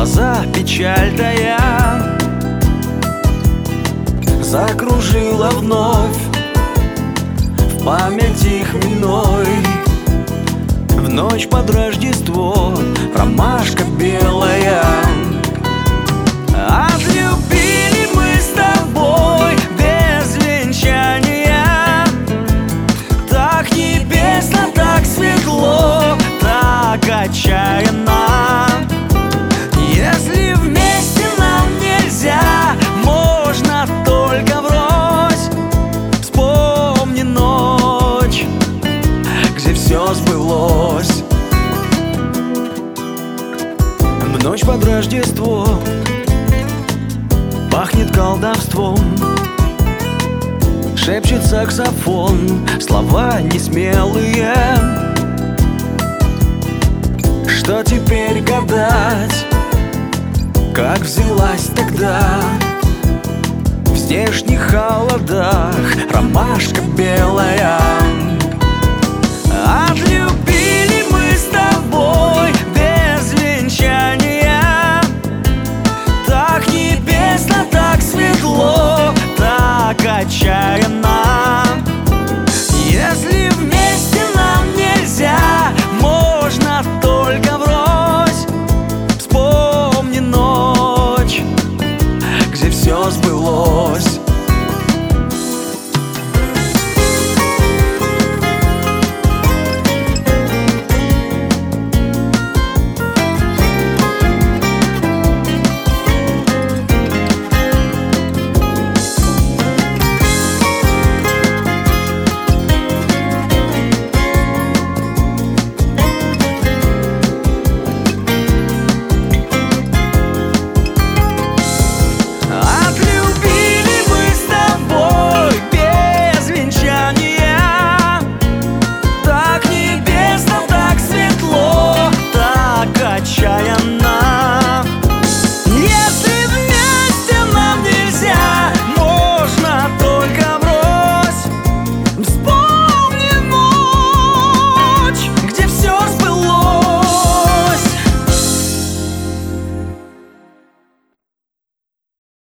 глаза печаль тая закружила вновь в памяти хмельной. В ночь под Рождество ромашка белая. Отлюбили мы с тобой без венчания, так небесно, так светло, так отчаянно. Если вместе нам нельзя, можно только врозь. Вспомни ночь, где все сбылось. В ночь под Рождество пахнет колдовством, шепчет саксофон слова несмелые. Что теперь гадать, как взялась тогда в здешних холодах ромашка белая.